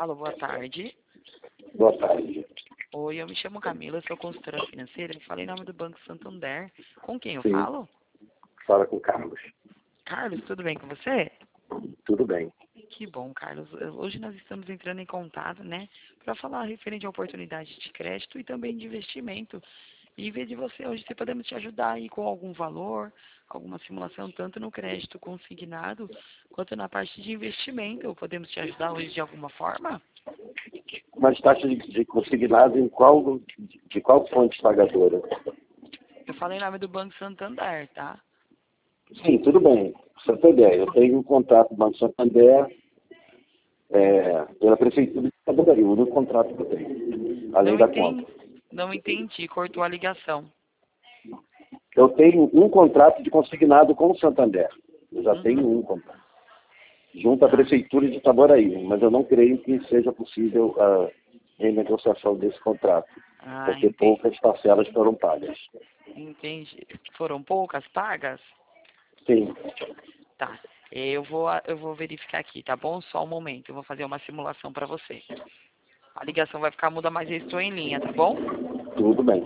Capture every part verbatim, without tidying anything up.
Alô, boa tarde. Boa tarde. Oi, eu me chamo Camila, sou consultora financeira. Eu falei em nome do Banco Santander. Com quem eu Sim. falo? Fala com o Carlos. Carlos, tudo bem com você? Tudo bem. Que bom, Carlos. Hoje nós estamos entrando em contato, né, para falar referente a oportunidade de crédito e também de investimento. E ver de você hoje se podemos te ajudar aí com algum valor, alguma simulação, tanto no crédito consignado, quanto na parte de investimento. Podemos te ajudar hoje de alguma forma? Mas taxa de, de consignado em qual, de qual fonte pagadora? Eu falei em nome do Banco Santander, tá? Sim, tudo bem. Santander. Eu tenho um contrato com o Banco Santander é, pela Prefeitura de Cabotaria, o único contrato que eu tenho, além Não da entendi, conta. não entendi, cortou a ligação. Eu tenho um contrato de consignado com o Santander. Eu já Uhum. tenho um contrato. Junto à Prefeitura de Itaboraí, mas eu não creio que seja possível a renegociação desse contrato, Ah, porque entendi. poucas parcelas foram pagas. Entendi. Foram poucas pagas? Sim, Tá. Eu vou, eu vou verificar aqui, tá bom? Só um momento. Eu vou fazer uma simulação para você. A ligação vai ficar muda, mas eu estou em linha, tá bom? tudo bem.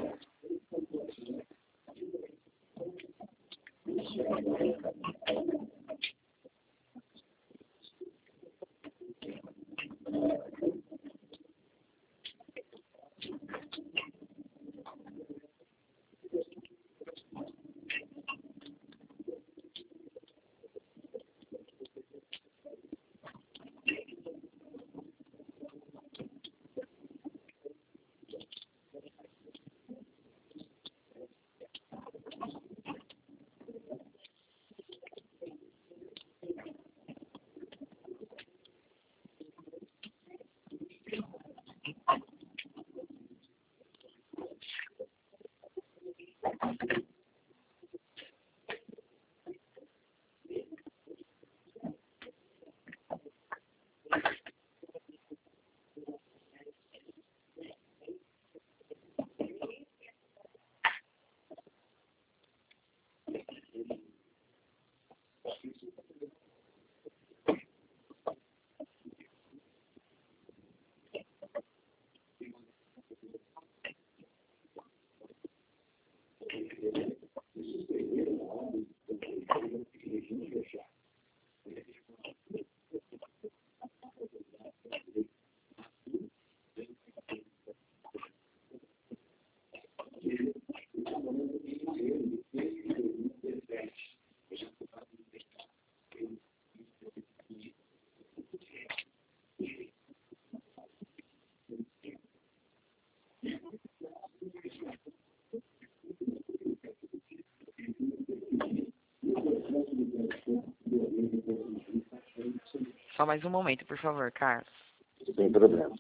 Só mais um momento, por favor, Carlos. Sem problema.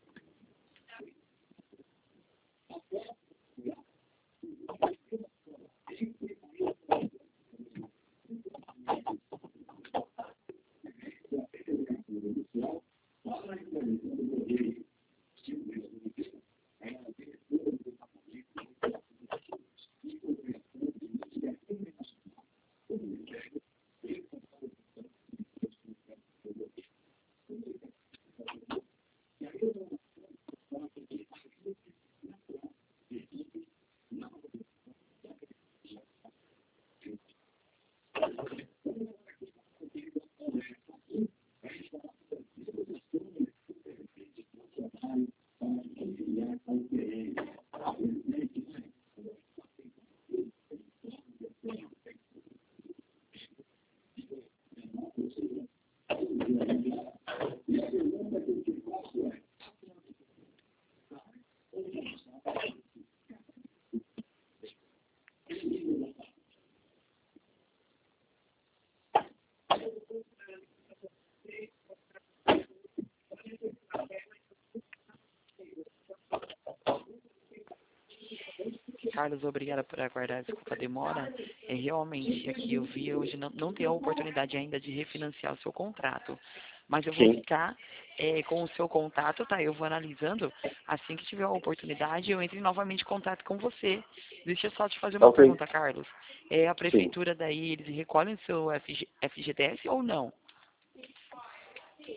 Carlos, obrigada por aguardar, desculpa a demora. É, realmente, aqui eu vi hoje, não, não tem a oportunidade ainda de refinanciar o seu contrato. Mas eu vou Sim, ficar é, com o seu contato, tá? Eu vou analisando. Assim que tiver a oportunidade, eu entro novamente em contato com você. Deixa eu só te fazer uma ok. pergunta, Carlos. É, a Sim. prefeitura daí, eles recolhem o seu F G, F G T S ou não?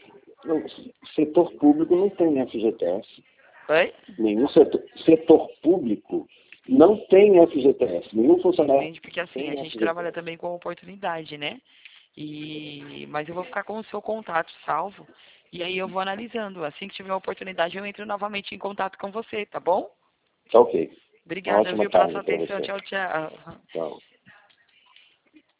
Não, setor público não tem F G T S. Oi? Nenhum setor, setor público não tem F G T S. Nenhum funcionário. Entende? Porque assim, tem a gente F G T S. trabalha também com oportunidade, né? E, mas eu vou ficar com o seu contato salvo. E aí eu vou analisando. Assim que tiver oportunidade, eu entro novamente em contato com você, tá bom? Tá ok. Uma Obrigada, ótima viu, pela tarde sua para atenção. você. Tchau, tchau. Tchau.